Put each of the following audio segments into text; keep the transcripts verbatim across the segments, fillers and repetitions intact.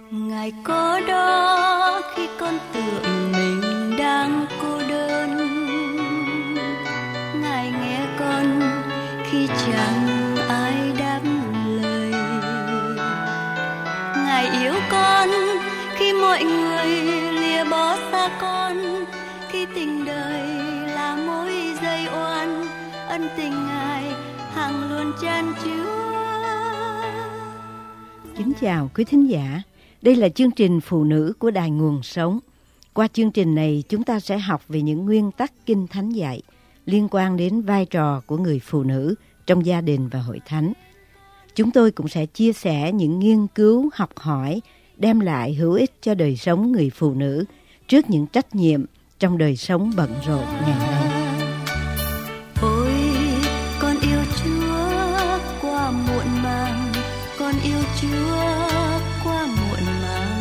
Ngài có đó khi con tưởng mình đang cô đơn, Ngài nghe con khi chẳng ai đáp lời, Ngài yêu con khi mọi người lìa bỏ xa con, khi tình đời là mối dây oan, ân tình Ngài hằng luôn chan chứa. Kính chào quý thính giả, đây là chương trình Phụ nữ của Đài Nguồn Sống. Qua chương trình này chúng ta sẽ học về những nguyên tắc Kinh Thánh dạy liên quan đến vai trò của người phụ nữ trong gia đình và hội thánh. Chúng tôi cũng sẽ chia sẻ những nghiên cứu học hỏi đem lại hữu ích cho đời sống người phụ nữ trước những trách nhiệm trong đời sống bận rộn ngày nay. Ôi, con yêu Chúa qua muộn màng, con yêu Chúa qua muộn màng.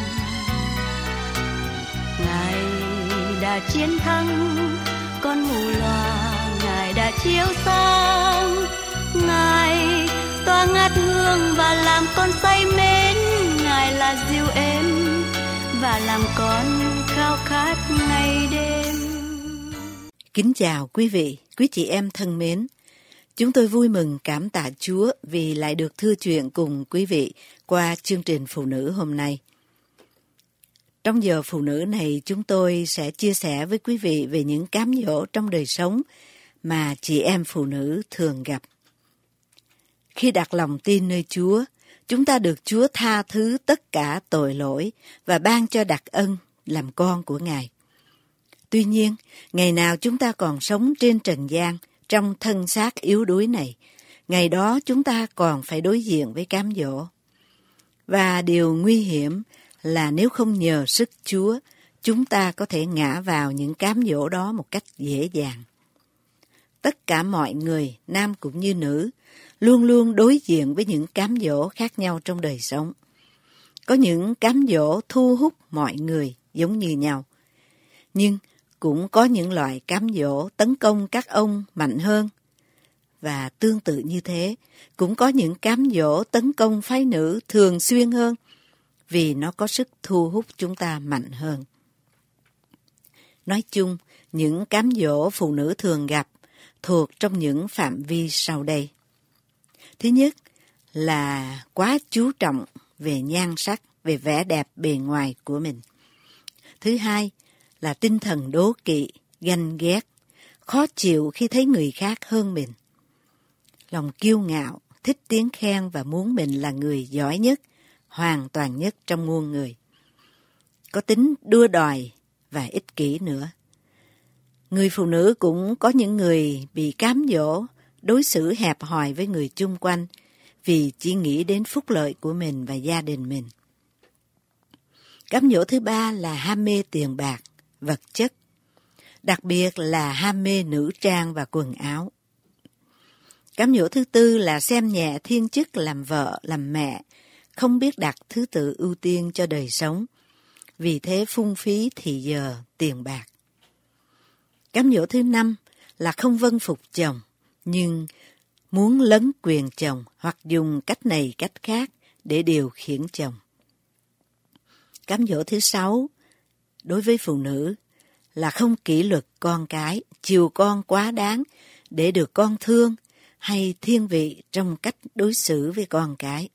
Ngài đã chiến thắng con mù loà, Ngài đã chiếu sáng, Ngài tỏa ngát hương và làm con say mến, Ngài là dịu êm và làm con khao khát ngày đêm. Kính chào quý vị, quý chị em thân mến. Chúng tôi vui mừng cảm tạ Chúa vì lại được thư chuyện cùng quý vị qua chương trình Phụ nữ hôm nay. Trong giờ Phụ nữ này, chúng tôi sẽ chia sẻ với quý vị về những cám dỗ trong đời sống mà chị em phụ nữ thường gặp. Khi đặt lòng tin nơi Chúa, chúng ta được Chúa tha thứ tất cả tội lỗi và ban cho đặc ân làm con của Ngài. Tuy nhiên, ngày nào chúng ta còn sống trên trần gian, trong thân xác yếu đuối này, ngày đó chúng ta còn phải đối diện với cám dỗ. Và điều nguy hiểm là nếu không nhờ sức Chúa, chúng ta có thể ngã vào những cám dỗ đó một cách dễ dàng. Tất cả mọi người, nam cũng như nữ, luôn luôn đối diện với những cám dỗ khác nhau trong đời sống. Có những cám dỗ thu hút mọi người giống như nhau, nhưng cũng có những loại cám dỗ tấn công các ông mạnh hơn. Và tương tự như thế, cũng có những cám dỗ tấn công phái nữ thường xuyên hơn, vì nó có sức thu hút chúng ta mạnh hơn. Nói chung, những cám dỗ phụ nữ thường gặp thuộc trong những phạm vi sau đây. Thứ nhất là quá chú trọng về nhan sắc, về vẻ đẹp bề ngoài của mình. Thứ hai là tinh thần đố kỵ, ganh ghét, khó chịu khi thấy người khác hơn mình. Lòng kiêu ngạo, thích tiếng khen và muốn mình là người giỏi nhất, hoàn toàn nhất trong muôn người. Có tính đua đòi và ích kỷ nữa. Người phụ nữ cũng có những người bị cám dỗ, đối xử hẹp hòi với người chung quanh vì chỉ nghĩ đến phúc lợi của mình và gia đình mình. Cám dỗ thứ ba là ham mê tiền bạc, vật chất, đặc biệt là ham mê nữ trang và quần áo. Cám dỗ thứ tư là xem nhẹ thiên chức làm vợ, làm mẹ, không biết đặt thứ tự ưu tiên cho đời sống, vì thế phung phí thì giờ, tiền bạc. Cám dỗ thứ năm là không vâng phục chồng, nhưng muốn lấn quyền chồng hoặc dùng cách này cách khác để điều khiển chồng. Cám dỗ thứ sáu đối với phụ nữ là không kỷ luật con cái, chiều con quá đáng để được con thương hay thiên vị trong cách đối xử với con cái.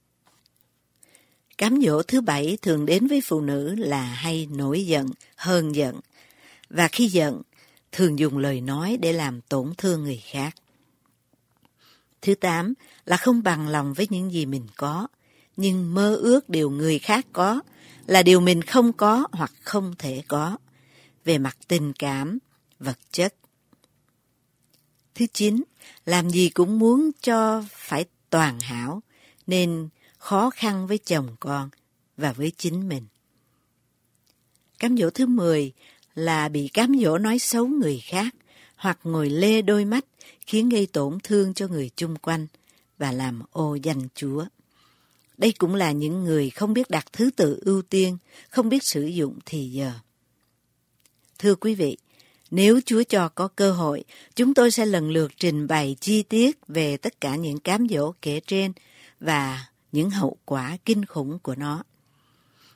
Cám dỗ thứ bảy thường đến với phụ nữ là hay nổi giận, hờn giận, và khi giận thường dùng lời nói để làm tổn thương người khác. Thứ tám là không bằng lòng với những gì mình có, nhưng mơ ước điều người khác có là điều mình không có hoặc không thể có, về mặt tình cảm, vật chất. Thứ chín, làm gì cũng muốn cho phải toàn hảo, nên khó khăn với chồng con và với chính mình. Cám dỗ thứ mười là bị cám dỗ nói xấu người khác hoặc ngồi lê đôi mắt khiến gây tổn thương cho người chung quanh và làm ô danh Chúa. Đây cũng là những người không biết đặt thứ tự ưu tiên, không biết sử dụng thì giờ. Thưa quý vị, nếu Chúa cho có cơ hội, chúng tôi sẽ lần lượt trình bày chi tiết về tất cả những cám dỗ kể trên và những hậu quả kinh khủng của nó.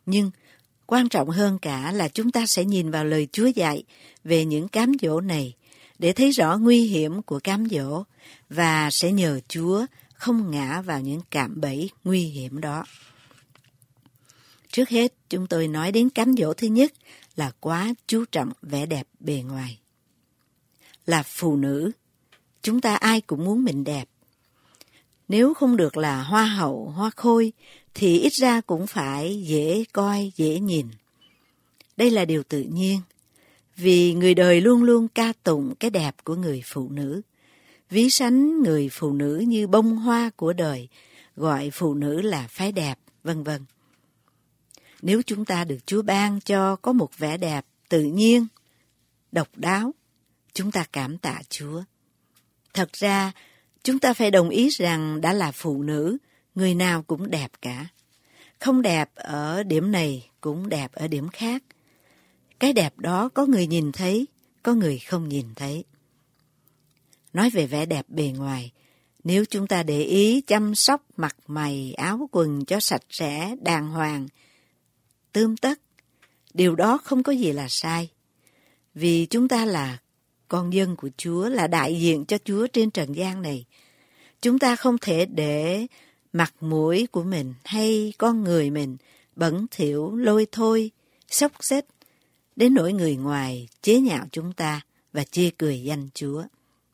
Nhưng quan trọng hơn cả là chúng ta sẽ nhìn vào lời Chúa dạy về những cám dỗ này để thấy rõ nguy hiểm của cám dỗ và sẽ nhờ Chúa không ngã vào những cạm bẫy nguy hiểm đó. Trước hết, chúng tôi nói đến cám dỗ thứ nhất là quá chú trọng vẻ đẹp bề ngoài. Là phụ nữ, chúng ta ai cũng muốn mình đẹp. Nếu không được là hoa hậu, hoa khôi, thì ít ra cũng phải dễ coi, dễ nhìn. Đây là điều tự nhiên, vì người đời luôn luôn ca tụng cái đẹp của người phụ nữ, ví sánh người phụ nữ như bông hoa của đời, gọi phụ nữ là phái đẹp, vân vân. Nếu chúng ta được Chúa ban cho có một vẻ đẹp tự nhiên, độc đáo, chúng ta cảm tạ Chúa. Thật ra, chúng ta phải đồng ý rằng đã là phụ nữ, người nào cũng đẹp cả. Không đẹp ở điểm này cũng đẹp ở điểm khác. Cái đẹp đó có người nhìn thấy, có người không nhìn thấy. Nói về vẻ đẹp bề ngoài, nếu chúng ta để ý chăm sóc mặt mày, áo quần cho sạch sẽ, đàng hoàng, tươm tất, điều đó không có gì là sai. Vì chúng ta là con dân của Chúa, là đại diện cho Chúa trên trần gian này. Chúng ta không thể để mặt mũi của mình hay con người mình bẩn thỉu, lôi thôi, xốc xếch, đến nỗi người ngoài chế nhạo chúng ta và chê cười danh Chúa.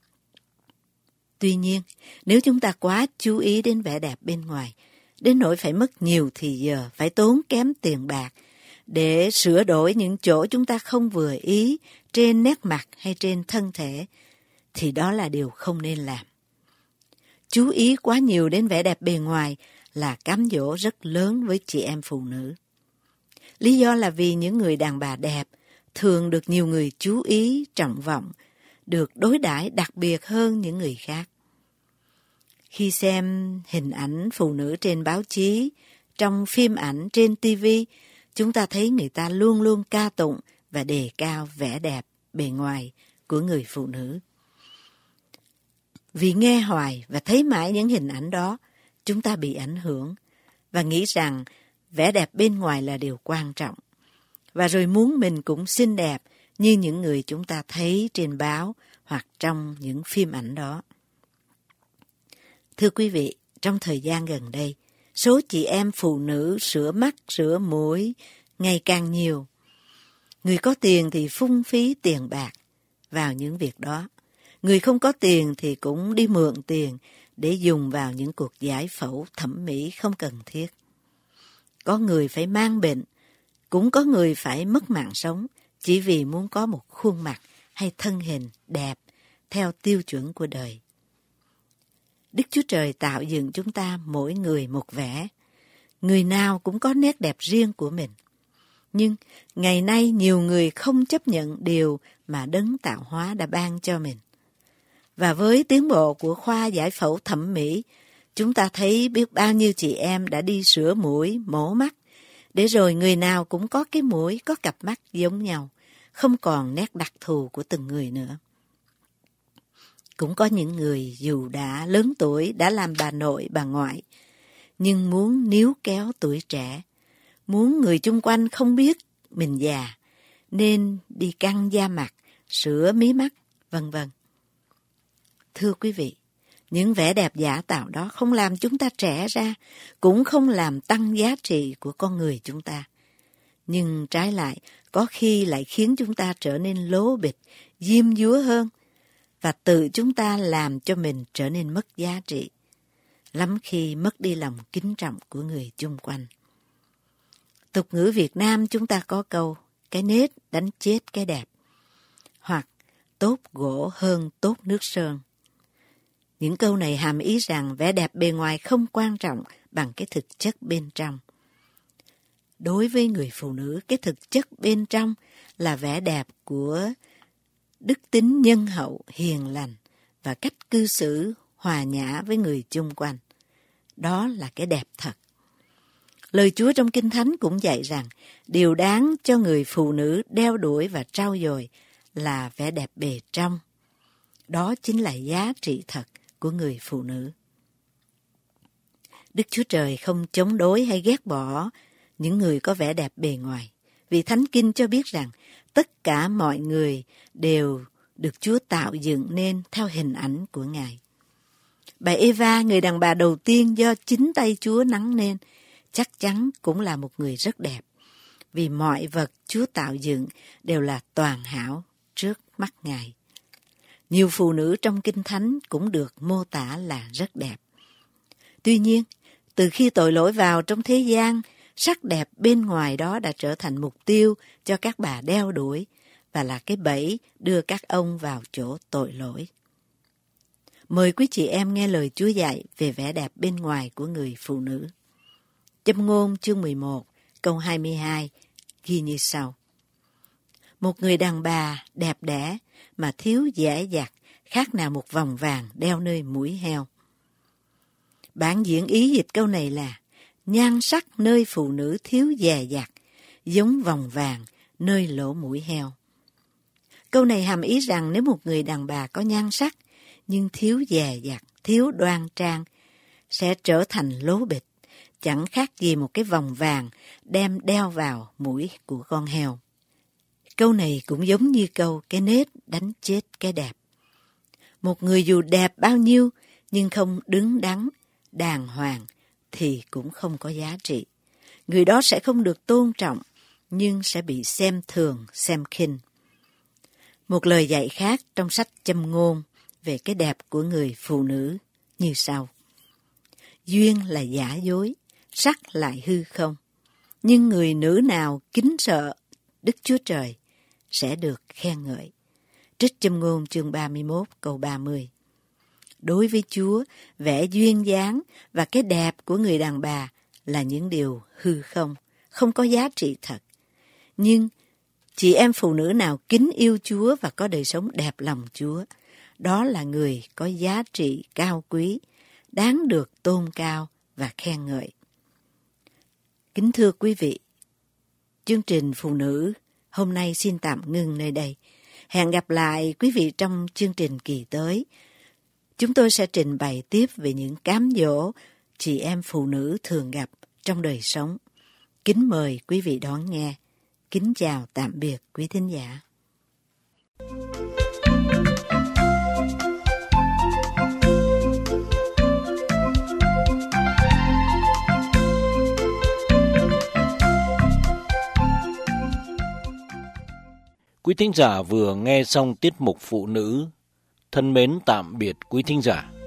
Tuy nhiên, nếu chúng ta quá chú ý đến vẻ đẹp bên ngoài, đến nỗi phải mất nhiều thì giờ, phải tốn kém tiền bạc để sửa đổi những chỗ chúng ta không vừa ý trên nét mặt hay trên thân thể, thì đó là điều không nên làm. Chú ý quá nhiều đến vẻ đẹp bề ngoài là cám dỗ rất lớn với chị em phụ nữ. Lý do là vì những người đàn bà đẹp thường được nhiều người chú ý, trọng vọng, được đối đãi đặc biệt hơn những người khác. Khi xem hình ảnh phụ nữ trên báo chí, trong phim ảnh, trên ti vi, chúng ta thấy người ta luôn luôn ca tụng và đề cao vẻ đẹp bề ngoài của người phụ nữ. Vì nghe hoài và thấy mãi những hình ảnh đó, chúng ta bị ảnh hưởng và nghĩ rằng vẻ đẹp bên ngoài là điều quan trọng. Và rồi muốn mình cũng xinh đẹp như những người chúng ta thấy trên báo hoặc trong những phim ảnh đó. Thưa quý vị, trong thời gian gần đây, số chị em phụ nữ sửa mắt, sửa mũi ngày càng nhiều. Người có tiền thì phung phí tiền bạc vào những việc đó. Người không có tiền thì cũng đi mượn tiền để dùng vào những cuộc giải phẫu thẩm mỹ không cần thiết. Có người phải mang bệnh, cũng có người phải mất mạng sống chỉ vì muốn có một khuôn mặt hay thân hình đẹp theo tiêu chuẩn của đời. Đức Chúa Trời tạo dựng chúng ta mỗi người một vẻ. Người nào cũng có nét đẹp riêng của mình. Nhưng ngày nay nhiều người không chấp nhận điều mà Đấng tạo hóa đã ban cho mình. Và với tiến bộ của khoa giải phẫu thẩm mỹ, chúng ta thấy biết bao nhiêu chị em đã đi sửa mũi, mổ mắt, để rồi người nào cũng có cái mũi, có cặp mắt giống nhau, không còn nét đặc thù của từng người nữa. Cũng có những người dù đã lớn tuổi, đã làm bà nội, bà ngoại, nhưng muốn níu kéo tuổi trẻ, muốn người chung quanh không biết mình già, nên đi căng da mặt, sửa mí mắt, vân vân. Thưa quý vị, những vẻ đẹp giả tạo đó không làm chúng ta trẻ ra, cũng không làm tăng giá trị của con người chúng ta. Nhưng trái lại, có khi lại khiến chúng ta trở nên lố bịch, diêm dúa hơn, và tự chúng ta làm cho mình trở nên mất giá trị, lắm khi mất đi lòng kính trọng của người chung quanh. Tục ngữ Việt Nam chúng ta có câu, cái nết đánh chết cái đẹp, hoặc tốt gỗ hơn tốt nước sơn. Những câu này hàm ý rằng vẻ đẹp bề ngoài không quan trọng bằng cái thực chất bên trong. Đối với người phụ nữ, cái thực chất bên trong là vẻ đẹp của đức tính nhân hậu, hiền lành và cách cư xử hòa nhã với người chung quanh. Đó là cái đẹp thật. Lời Chúa trong Kinh Thánh cũng dạy rằng điều đáng cho người phụ nữ đeo đuổi và trau dồi là vẻ đẹp bề trong. Đó chính là giá trị thật của người phụ nữ. Đức Chúa Trời không chống đối hay ghét bỏ những người có vẻ đẹp bề ngoài. Vì Thánh Kinh cho biết rằng tất cả mọi người đều được Chúa tạo dựng nên theo hình ảnh của Ngài. Bà Eva, người đàn bà đầu tiên do chính tay Chúa nắng nên, chắc chắn cũng là một người rất đẹp. Vì mọi vật Chúa tạo dựng đều là toàn hảo trước mắt Ngài. Nhiều phụ nữ trong Kinh Thánh cũng được mô tả là rất đẹp. Tuy nhiên, từ khi tội lỗi vào trong thế gian, sắc đẹp bên ngoài đó đã trở thành mục tiêu cho các bà đeo đuổi và là cái bẫy đưa các ông vào chỗ tội lỗi. Mời quý chị em nghe lời Chúa dạy về vẻ đẹp bên ngoài của người phụ nữ. Châm ngôn chương mười một, câu hai mươi hai, ghi như sau. Một người đàn bà đẹp đẽ mà thiếu dẻ dặt, khác nào một vòng vàng đeo nơi mũi heo. Bản diễn ý dịch câu này là nhan sắc nơi phụ nữ thiếu dè dặt, giống vòng vàng nơi lỗ mũi heo. Câu này hàm ý rằng nếu một người đàn bà có nhan sắc nhưng thiếu dè dặt, thiếu đoan trang, sẽ trở thành lố bịch, chẳng khác gì một cái vòng vàng đem đeo vào mũi của con heo. Câu này cũng giống như câu cái nết đánh chết cái đẹp. Một người dù đẹp bao nhiêu nhưng không đứng đắn, đàng hoàng thì cũng không có giá trị. Người đó sẽ không được tôn trọng nhưng sẽ bị xem thường, xem khinh. Một lời dạy khác trong sách Châm ngôn về cái đẹp của người phụ nữ như sau. Duyên là giả dối, sắc lại hư không. Nhưng người nữ nào kính sợ Đức Chúa Trời sẽ được khen ngợi. Trích Châm ngôn chương ba mươi mốt câu ba mươi. Đối với Chúa, vẻ duyên dáng và cái đẹp của người đàn bà là những điều hư không, không có giá trị thật. Nhưng chị em phụ nữ nào kính yêu Chúa và có đời sống đẹp lòng Chúa, đó là người có giá trị cao quý, đáng được tôn cao và khen ngợi. Kính thưa quý vị, chương trình Phụ nữ hôm nay xin tạm ngưng nơi đây. Hẹn gặp lại quý vị trong chương trình kỳ tới. Chúng tôi sẽ trình bày tiếp về những cám dỗ chị em phụ nữ thường gặp trong đời sống. Kính mời quý vị đón nghe. Kính chào tạm biệt quý thính giả. Quý thính giả vừa nghe xong tiết mục Phụ nữ. Thân mến tạm biệt quý thính giả.